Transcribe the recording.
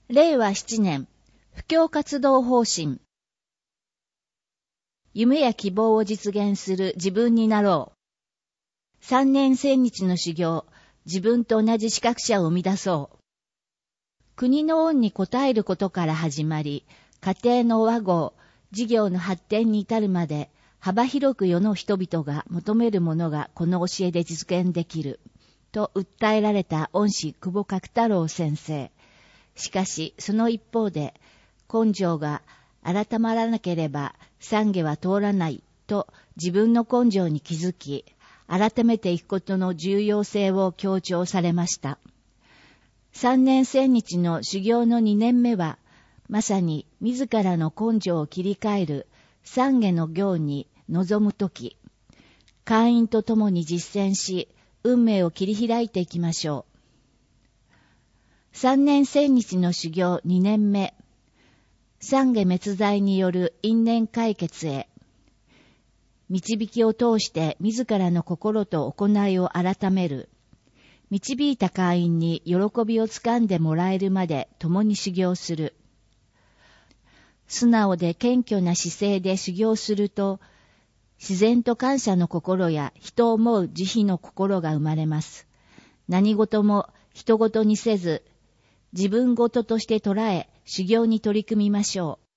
令和7年、布教活動方針。夢や希望を実現する自分になろう。3年千日の修行、自分と同じ資格者を生み出そう。国の恩に応えることから始まり、家庭の和合、事業の発展に至るまで、幅広く世の人々が求めるものがこの教えで実現できる、と訴えられた恩師久保角太郎先生。しかし、その一方で、根性が改まらなければ懺悔は通らないと自分の根性に気づき、改めていくことの重要性を強調されました。3年千日の修行の2年目は、まさに自らの根性を切り替える懺悔の行に臨むとき、会員と共に実践し、運命を切り開いていきましょう。3年千日の修行2年目、懺悔滅罪による因縁解決へ、導きを通して自らの心と行いを改める、導いた会員に喜びをつかんでもらえるまで共に修行する。素直で謙虚な姿勢で修行すると、自然と感謝の心や人を思う慈悲の心が生まれます。何事も人事にせず、自分事として捉え、修行に取り組みましょう。